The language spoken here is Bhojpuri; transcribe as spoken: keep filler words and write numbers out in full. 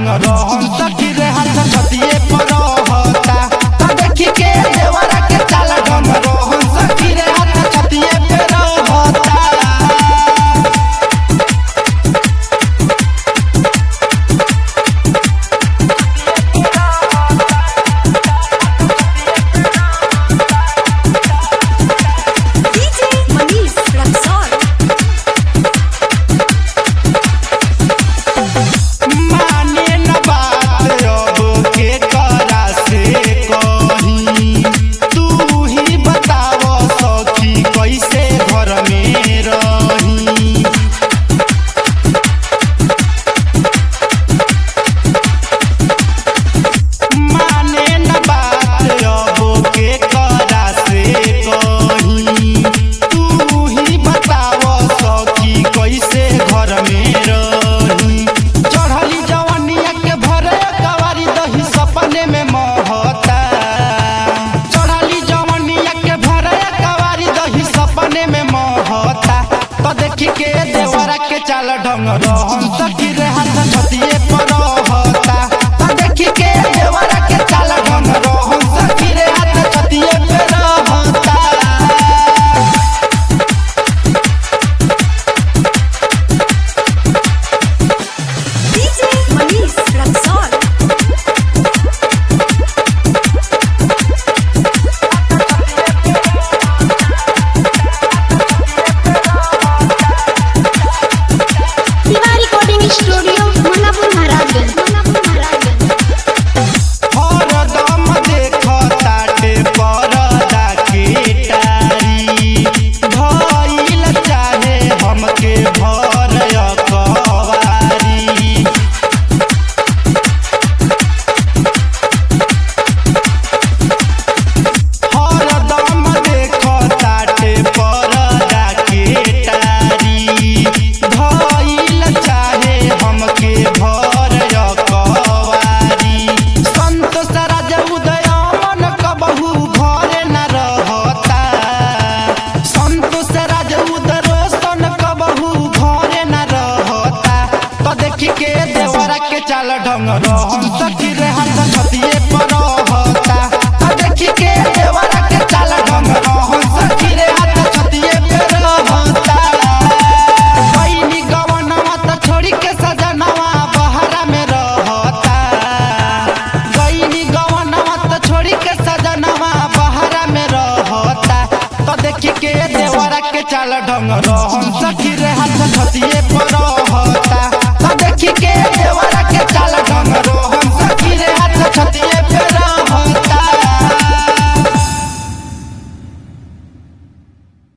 ढंग रहन सखी रे हाथ छतिए पर रहता त देखी के देवरा के चाल ढंग रहन सखी रे हाथ छतिए पे रहता। देखी के देवरा के चाल ढंग रहन सखी रे हाथ छतिए पर रहता त देखी के देवरा के चाल ढंग रहन सखी रे हाथ छतिए पे रहता। चाल ढंग रहन सखी रे हाथ छतिए पर रहता त देखी के देवरा के चाल ढंग रहन सखी रे हाथ छतिए पे रहता। गईनी गवनवा त छोड़ी के सजनवा बहरा में रहता गईनी गवनवा त छोड़ी के सजनवा बहरा में रहता त देखी के देवरा के चाल ढंग रहन सखी रे हाथ छतिए पर